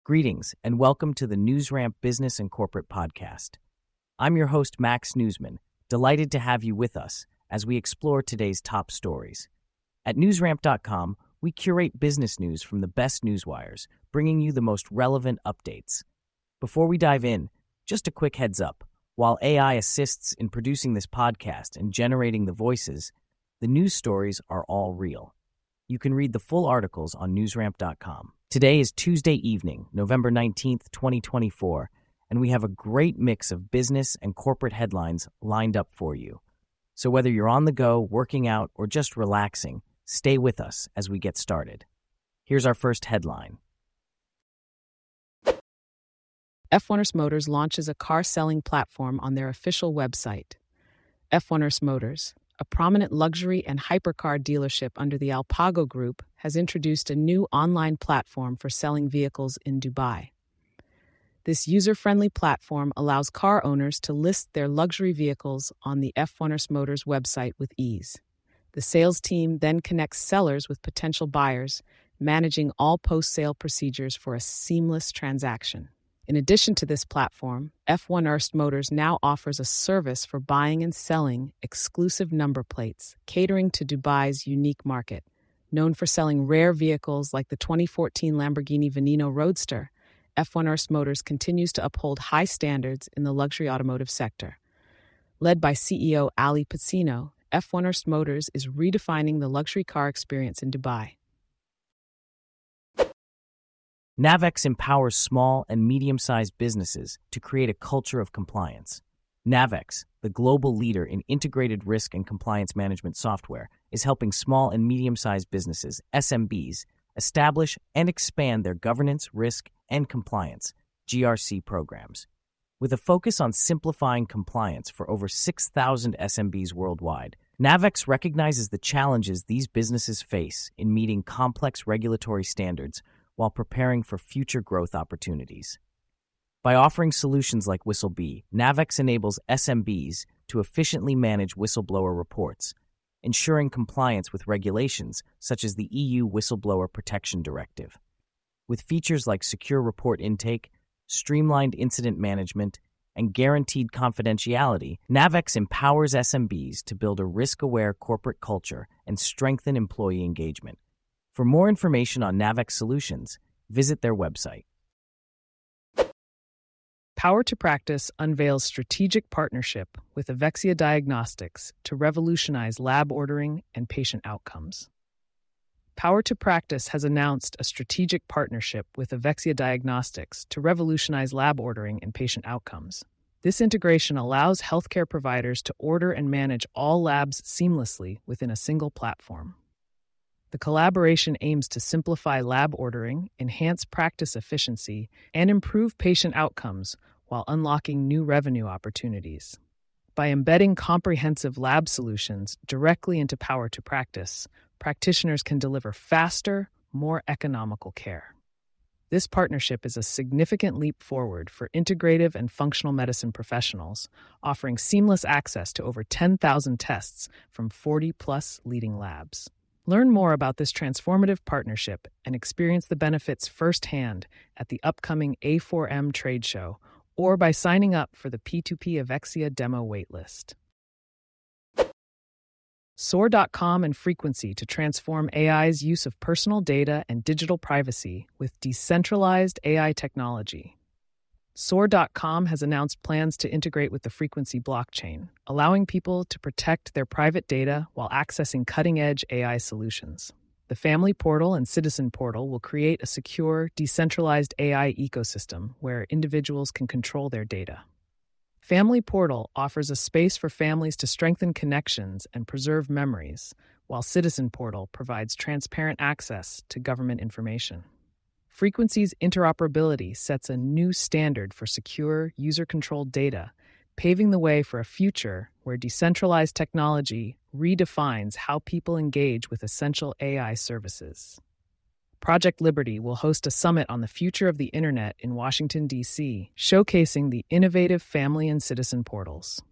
Greetings, and welcome to the NewsRamp Business and Corporate Podcast. I'm your host, Max Newsman, delighted to have you with us as we explore today's top stories. At NewsRamp.com, we curate business news from the best newswires, bringing you the most relevant updates. Before we dive in, just a quick heads up. While AI assists in producing this podcast and generating the voices, the news stories are all real. You can read the full articles on NewsRamp.com. Today is Tuesday evening, November 19th, 2024, and we have a great mix of business and corporate headlines lined up for you. So whether you're on the go, working out, or just relaxing, stay with us as we get started. Here's our first headline. F1ers Motors launches a car-selling platform on their official website. F1ers Motors, a prominent luxury and hypercar dealership under the Alpago Group, has introduced a new online platform for selling vehicles in Dubai. This user-friendly platform allows car owners to list their luxury vehicles on the F1ers Motors website with ease. The sales team then connects sellers with potential buyers, managing all post-sale procedures for a seamless transaction. In addition to this platform, F1ers Motors now offers a service for buying and selling exclusive number plates, catering to Dubai's unique market. Known for selling rare vehicles like the 2014 Lamborghini Veneno Roadster, F1ers Motors continues to uphold high standards in the luxury automotive sector. Led by CEO Ali Pacino, F1ers Motors is redefining the luxury car experience in Dubai. Navex empowers small and medium-sized businesses to create a culture of compliance. Navex, the global leader in integrated risk and compliance management software, is helping small and medium-sized businesses, SMBs, establish and expand their governance, risk, and compliance, GRC programs. With a focus on simplifying compliance for over 6,000 SMBs worldwide, Navex recognizes the challenges these businesses face in meeting complex regulatory standards while preparing for future growth opportunities. By offering solutions like WhistleBee, Navex enables SMBs to efficiently manage whistleblower reports, ensuring compliance with regulations such as the EU Whistleblower Protection Directive. With features like secure report intake, streamlined incident management, and guaranteed confidentiality, Navex empowers SMBs to build a risk-aware corporate culture and strengthen employee engagement. For more information on Navex solutions, visit their website. Power to Practice unveils strategic partnership with Avexia Diagnostics to revolutionize lab ordering and patient outcomes. Power to Practice has announced a strategic partnership with Avexia Diagnostics to revolutionize lab ordering and patient outcomes. This integration allows healthcare providers to order and manage all labs seamlessly within a single platform. The collaboration aims to simplify lab ordering, enhance practice efficiency, and improve patient outcomes while unlocking new revenue opportunities. By embedding comprehensive lab solutions directly into Power to Practice, practitioners can deliver faster, more economical care. This partnership is a significant leap forward for integrative and functional medicine professionals, offering seamless access to over 10,000 tests from 40-plus leading labs. Learn more about this transformative partnership and experience the benefits firsthand at the upcoming A4M trade show or by signing up for the P2P Avexia demo waitlist. Soar.com and Frequency to transform AI's use of personal data and digital privacy with decentralized AI technology. Soar.com has announced plans to integrate with the Frequency blockchain, allowing people to protect their private data while accessing cutting-edge AI solutions. The Family Portal and Citizen Portal will create a secure, decentralized AI ecosystem where individuals can control their data. Family Portal offers a space for families to strengthen connections and preserve memories, while Citizen Portal provides transparent access to government information. Frequency's interoperability sets a new standard for secure, user-controlled data, paving the way for a future where decentralized technology redefines how people engage with essential AI services. Project Liberty will host a summit on the future of the Internet in Washington, D.C., showcasing the innovative family and citizen portals.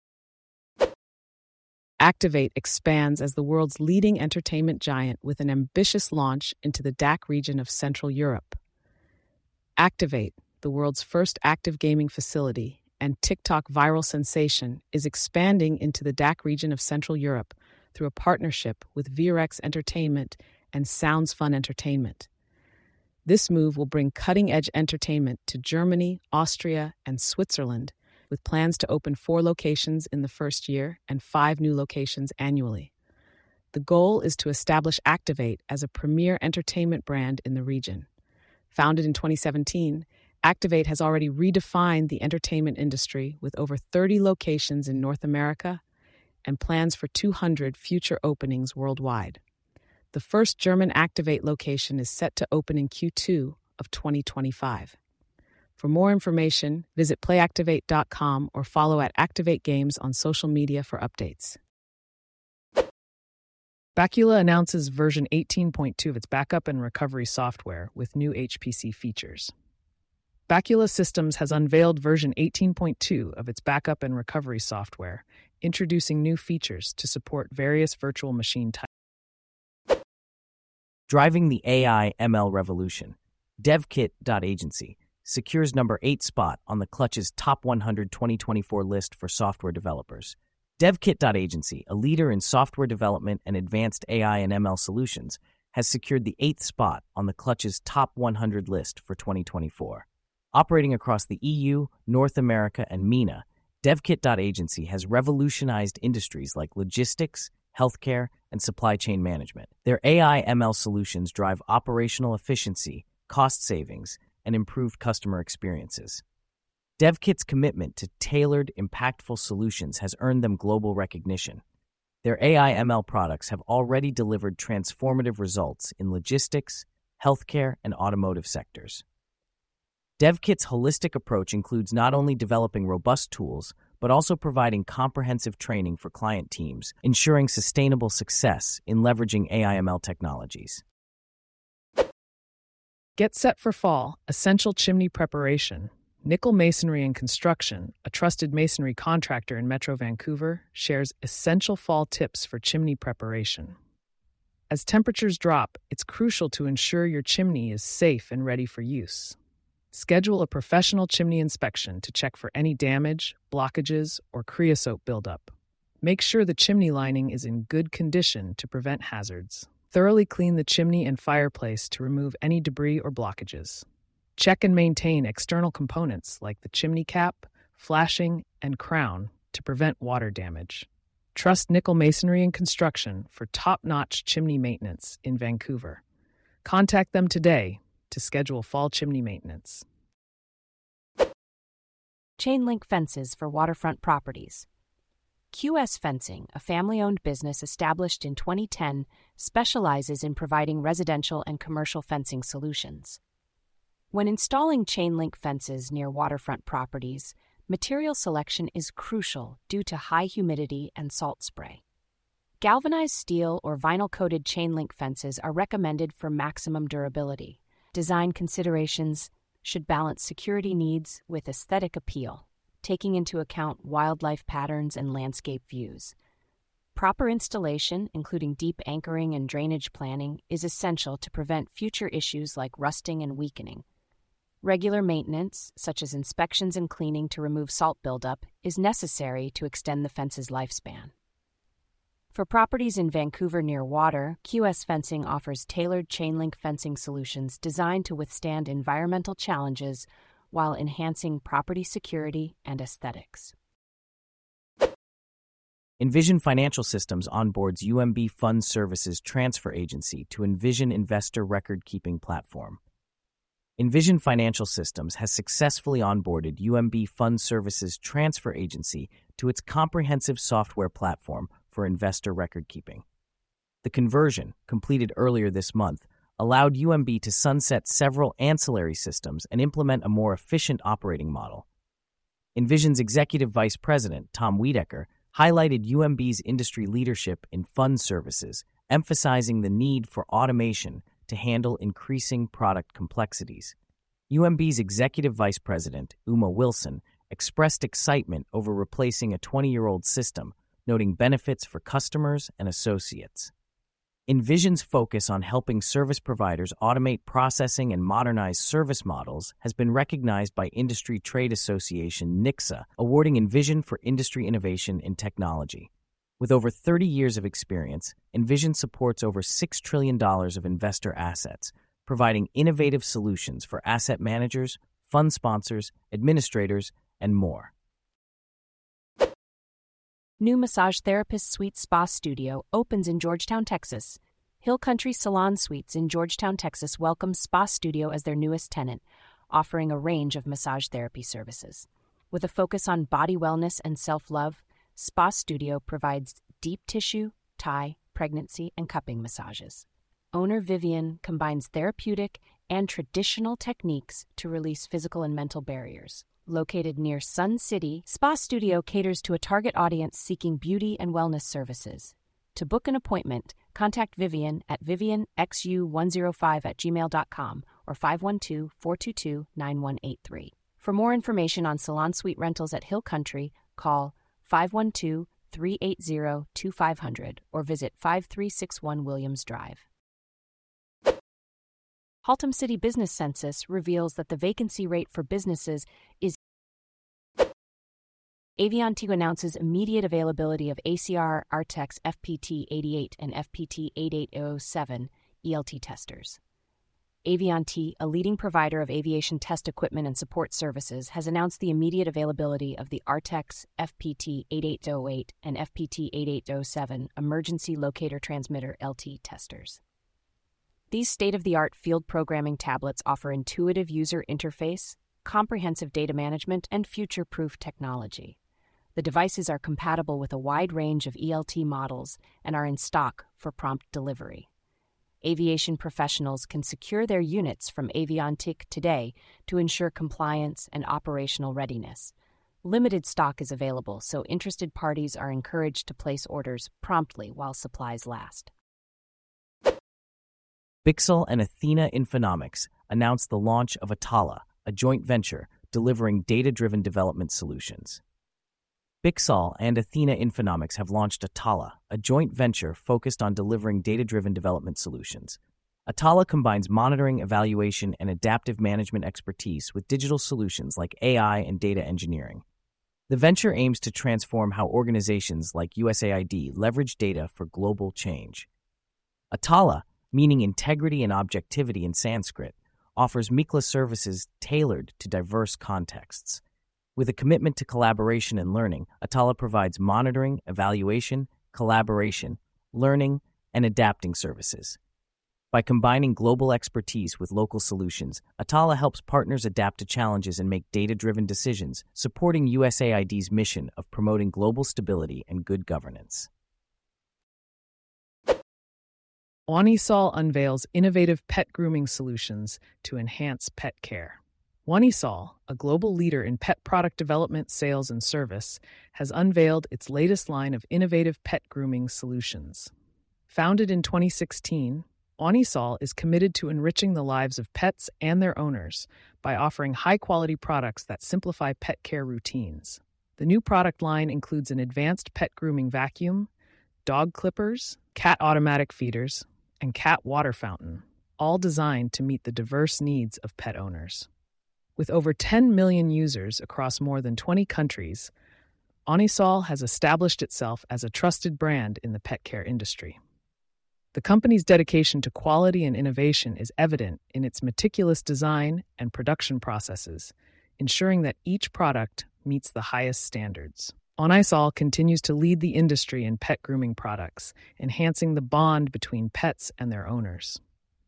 Activate expands as the world's leading entertainment giant with an ambitious launch into the DACH region of Central Europe. Activate, the world's first active gaming facility and TikTok viral sensation, is expanding into the DACH region of Central Europe through a partnership with VRX Entertainment and Sounds Fun Entertainment. This move will bring cutting-edge entertainment to Germany, Austria, and Switzerland, with plans to open 4 locations in the first year and 5 new locations annually. The goal is to establish Activate as a premier entertainment brand in the region. Founded in 2017, Activate has already redefined the entertainment industry with over 30 locations in North America and plans for 200 future openings worldwide. The first German Activate location is set to open in Q2 of 2025. For more information, visit playactivate.com or follow at Activate Games on social media for updates. Bacula announces version 18.2 of its backup and recovery software with new HPC features. Bacula Systems has unveiled version 18.2 of its backup and recovery software, introducing new features to support various virtual machine types. Driving the AI ML revolution, DevKit.agency secures number 8 spot on the Clutch's Top 100 2024 list for software developers. DevKit.agency, a leader in software development and advanced AI and ML solutions, has secured the 8th spot on the Clutch's Top 100 list for 2024. Operating across the EU, North America, and MENA, DevKit.agency has revolutionized industries like logistics, healthcare, and supply chain management. Their AI ML solutions drive operational efficiency, cost savings, and improved customer experiences. DevKit's commitment to tailored, impactful solutions has earned them global recognition. Their AI ML products have already delivered transformative results in logistics, healthcare, and automotive sectors. DevKit's holistic approach includes not only developing robust tools, but also providing comprehensive training for client teams, ensuring sustainable success in leveraging AI/ML technologies. Get set for fall, essential chimney preparation. Nickel Masonry and Construction, a trusted masonry contractor in Metro Vancouver, shares essential fall tips for chimney preparation. As temperatures drop, it's crucial to ensure your chimney is safe and ready for use. Schedule a professional chimney inspection to check for any damage, blockages, or creosote buildup. Make sure the chimney lining is in good condition to prevent hazards. Thoroughly clean the chimney and fireplace to remove any debris or blockages. Check and maintain external components like the chimney cap, flashing, and crown to prevent water damage. Trust Nickel Masonry and Construction for top-notch chimney maintenance in Vancouver. Contact them today to schedule fall chimney maintenance. Chain-link fences for waterfront properties. QS Fencing, a family-owned business established in 2010, specializes in providing residential and commercial fencing solutions. When installing chain-link fences near waterfront properties, material selection is crucial due to high humidity and salt spray. Galvanized steel or vinyl-coated chain-link fences are recommended for maximum durability. Design considerations should balance security needs with aesthetic appeal, taking into account wildlife patterns and landscape views. Proper installation, including deep anchoring and drainage planning, is essential to prevent future issues like rusting and weakening. Regular maintenance, such as inspections and cleaning to remove salt buildup, is necessary to extend the fence's lifespan. For properties in Vancouver near water, QS Fencing offers tailored chain-link fencing solutions designed to withstand environmental challenges while enhancing property security and aesthetics. Envision Financial Systems onboards UMB Fund Services Transfer Agency to Envision Investor Record-Keeping Platform. Envision Financial Systems has successfully onboarded UMB Fund Services Transfer Agency to its comprehensive software platform for investor record-keeping. The conversion, completed earlier this month, allowed UMB to sunset several ancillary systems and implement a more efficient operating model. Envision's Executive Vice President, Tom Wiedecker, highlighted UMB's industry leadership in fund services, emphasizing the need for automation to handle increasing product complexities. UMB's Executive Vice President, Uma Wilson, expressed excitement over replacing a 20-year-old system, noting benefits for customers and associates. Envision's focus on helping service providers automate processing and modernize service models has been recognized by industry trade association NICSA, awarding Envision for industry innovation in technology. With over 30 years of experience, Envision supports over $6 trillion of investor assets, providing innovative solutions for asset managers, fund sponsors, administrators, and more. New massage therapist suite spa studio opens in Georgetown, Texas. Hill Country Salon Suites in Georgetown, Texas welcomes Spa Studio as their newest tenant, offering a range of massage therapy services. With a focus on body wellness and self-love, Spa Studio provides deep tissue, Thai, pregnancy, and cupping massages. Owner Vivian combines therapeutic and traditional techniques to release physical and mental barriers. Located near Sun City, Spa Studio caters to a target audience seeking beauty and wellness services. To book an appointment, contact Vivian at vivianxu105@gmail.com or 512-422-9183. For more information on salon suite rentals at Hill Country, call 512-380-2500 or visit 5361 Williams Drive. Haltom City Business Census reveals that the vacancy rate for businesses is. Avianti announces immediate availability of ACR Artex FPT-88 and FPT-8807 ELT testers. Avianti, a leading provider of aviation test equipment and support services, has announced the immediate availability of the Artex FPT-8808 and FPT-8807 Emergency Locator Transmitter LT testers. These state-of-the-art field programming tablets offer intuitive user interface, comprehensive data management, and future-proof technology. The devices are compatible with a wide range of ELT models and are in stock for prompt delivery. Aviation professionals can secure their units from Aviantik today to ensure compliance and operational readiness. Limited stock is available, so interested parties are encouraged to place orders promptly while supplies last. Bixel and Athena Infonomics announced the launch of Atala, a joint venture delivering data-driven development solutions. Bixel and Athena Infonomics have launched Atala, a joint venture focused on delivering data-driven development solutions. Atala combines monitoring, evaluation, and adaptive management expertise with digital solutions like AI and data engineering. The venture aims to transform how organizations like USAID leverage data for global change. Atala, meaning integrity and objectivity in Sanskrit, offers Mikla services tailored to diverse contexts. With a commitment to collaboration and learning, Atala provides monitoring, evaluation, collaboration, learning, and adapting services. By combining global expertise with local solutions, Atala helps partners adapt to challenges and make data-driven decisions, supporting USAID's mission of promoting global stability and good governance. Wanisol unveils innovative pet grooming solutions to enhance pet care. Wanisol, a global leader in pet product development, sales, and service, has unveiled its latest line of innovative pet grooming solutions. Founded in 2016, Wanisol is committed to enriching the lives of pets and their owners by offering high-quality products that simplify pet care routines. The new product line includes an advanced pet grooming vacuum, dog clippers, cat automatic feeders, and cat water fountain, all designed to meet the diverse needs of pet owners. With over 10 million users across more than 20 countries, Wanisol has established itself as a trusted brand in the pet care industry. The company's dedication to quality and innovation is evident in its meticulous design and production processes, ensuring that each product meets the highest standards. Wanisol continues to lead the industry in pet grooming products, enhancing the bond between pets and their owners.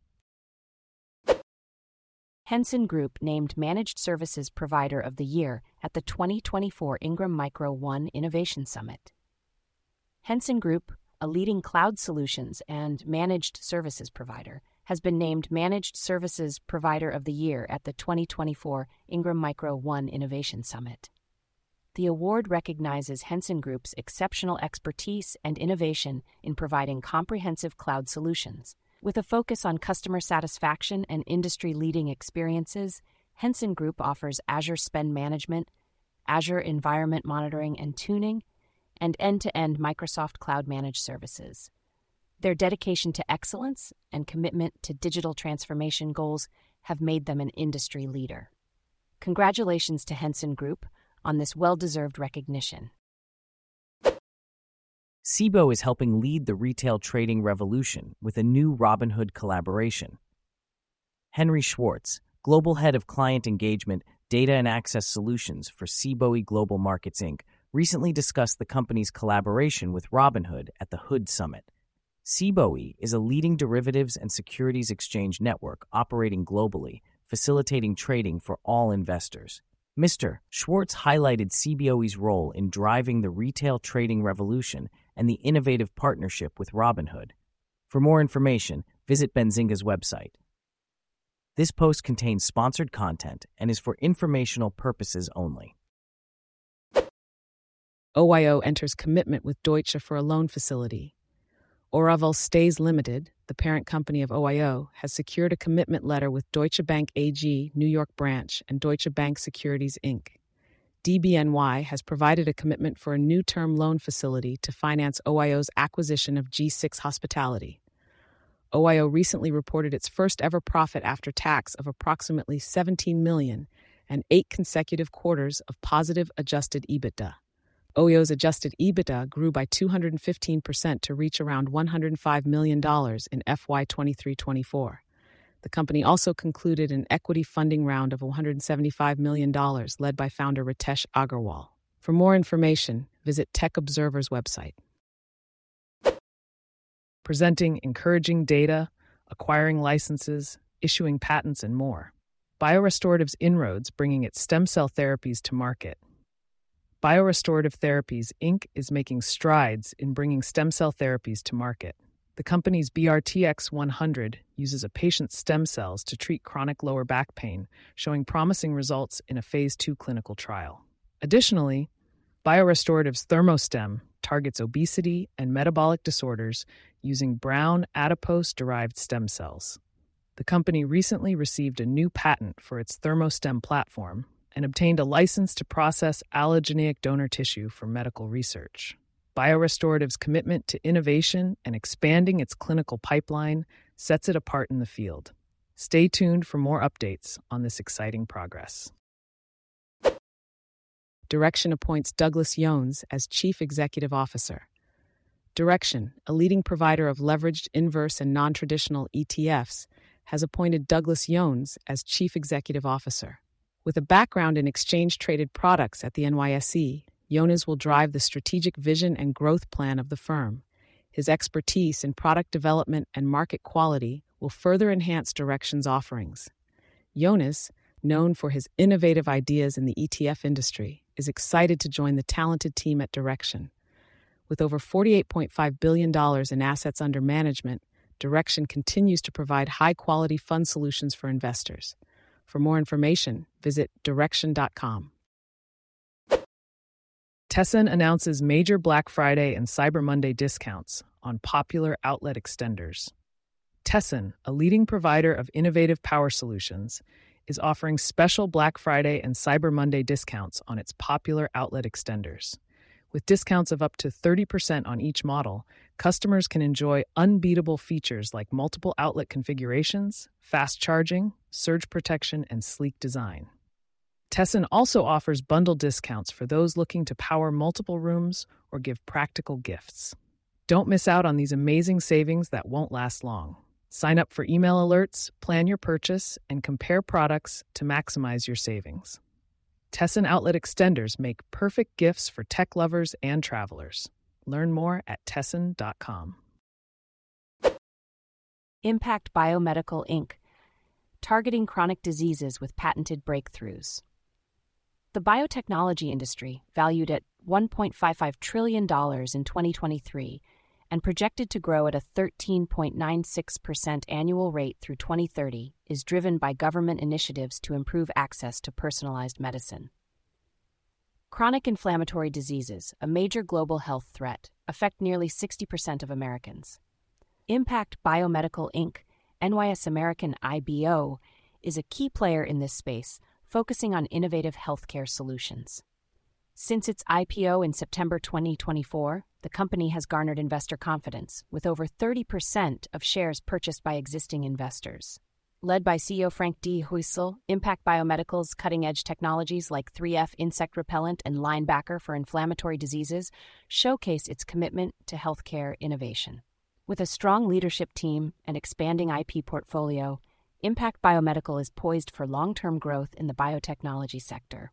Henson Group named Managed Services Provider of the Year at the 2024 Ingram Micro One Innovation Summit. Henson Group, a leading cloud solutions and managed services provider, has been named Managed Services Provider of the Year at the 2024 Ingram Micro One Innovation Summit. The award recognizes Henson Group's exceptional expertise and innovation in providing comprehensive cloud solutions. With a focus on customer satisfaction and industry-leading experiences, Henson Group offers Azure Spend Management, Azure Environment Monitoring and Tuning, and end-to-end Microsoft Cloud Managed Services. Their dedication to excellence and commitment to digital transformation goals have made them an industry leader. Congratulations to Henson Group on this well-deserved recognition. Cboe is helping lead the retail trading revolution with a new Robinhood collaboration. Henry Schwartz, Global Head of Client Engagement, Data and Access Solutions for Cboe Global Markets Inc., recently discussed the company's collaboration with Robinhood at the Hood Summit. Cboe is a leading derivatives and securities exchange network operating globally, facilitating trading for all investors. Mr. Schwartz highlighted Cboe's role in driving the retail trading revolution and the innovative partnership with Robinhood. For more information, visit Benzinga's website. This post contains sponsored content and is for informational purposes only. OYO enters commitment with Deutsche for a loan facility. Oravel Stays Limited, the parent company of OYO, has secured a commitment letter with Deutsche Bank AG, New York branch, and Deutsche Bank Securities, Inc. DBNY has provided a commitment for a new term loan facility to finance OYO's acquisition of G6 Hospitality. OYO recently reported its first-ever profit after tax of approximately $17 million and 8 consecutive quarters of positive adjusted EBITDA. OYO's adjusted EBITDA grew by 215% to reach around $105 million in FY 23-24. The company also concluded an equity funding round of $175 million led by founder Ritesh Agarwal. For more information, visit Tech Observer's website. Presenting encouraging data, acquiring licenses, issuing patents, and more. BioRestorative's inroads bringing its stem cell therapies to market. BioRestorative Therapies, Inc. is making strides in bringing stem cell therapies to market. The company's BRTX-100 uses a patient's stem cells to treat chronic lower back pain, showing promising results in a Phase 2 clinical trial. Additionally, BioRestorative's ThermoStem targets obesity and metabolic disorders using brown adipose-derived stem cells. The company recently received a new patent for its ThermoStem platform and obtained a license to process allogeneic donor tissue for medical research. BioRestorative's commitment to innovation and expanding its clinical pipeline sets it apart in the field. Stay tuned for more updates on this exciting progress. Direxion appoints Douglas Yones as Chief Executive Officer. Direxion, a leading provider of leveraged inverse and non-traditional ETFs, has appointed Douglas Yones as Chief Executive Officer. With a background in exchange-traded products at the NYSE, Yones will drive the strategic vision and growth plan of the firm. His expertise in product development and market quality will further enhance Direxion's offerings. Yones, known for his innovative ideas in the ETF industry, is excited to join the talented team at Direxion. With over $48.5 billion in assets under management, Direxion continues to provide high-quality fund solutions for investors. For more information, visit Direxion.com. Tesson announces major Black Friday and Cyber Monday discounts on popular outlet extenders. Tesson, a leading provider of innovative power solutions, is offering special Black Friday and Cyber Monday discounts on its popular outlet extenders. With discounts of up to 30% on each model, customers can enjoy unbeatable features like multiple outlet configurations, fast charging, surge protection, and sleek design. Tesson also offers bundle discounts for those looking to power multiple rooms or give practical gifts. Don't miss out on these amazing savings that won't last long. Sign up for email alerts, plan your purchase, and compare products to maximize your savings. Tesson outlet extenders make perfect gifts for tech lovers and travelers. Learn more at Tesson.com. Impact Biomedical Inc., targeting chronic diseases with patented breakthroughs. The biotechnology industry, valued at $1.55 trillion in 2023 and projected to grow at a 13.96% annual rate through 2030, is driven by government initiatives to improve access to personalized medicine. Chronic inflammatory diseases, a major global health threat, affect nearly 60% of Americans. Impact Biomedical Inc., NYS American IBO, is a key player in this space, focusing on innovative healthcare solutions. Since its IPO in September 2024, the company has garnered investor confidence, with over 30% of shares purchased by existing investors. Led by CEO Frank D. Huysel, Impact Biomedical's cutting-edge technologies like 3F insect repellent and Linebacker for inflammatory diseases showcase its commitment to healthcare innovation. With a strong leadership team and expanding IP portfolio, Impact Biomedical is poised for long-term growth in the biotechnology sector.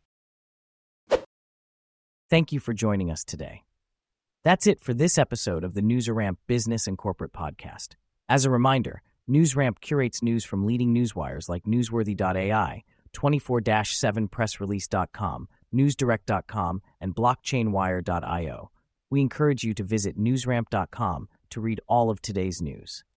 Thank you for joining us today. That's it for this episode of the NewsRamp Business and Corporate Podcast. As a reminder, NewsRamp curates news from leading newswires like Newsworthy.ai, 24/7pressrelease.com, NewsDirect.com, and BlockchainWire.io. We encourage you to visit newsramp.com to read all of today's news.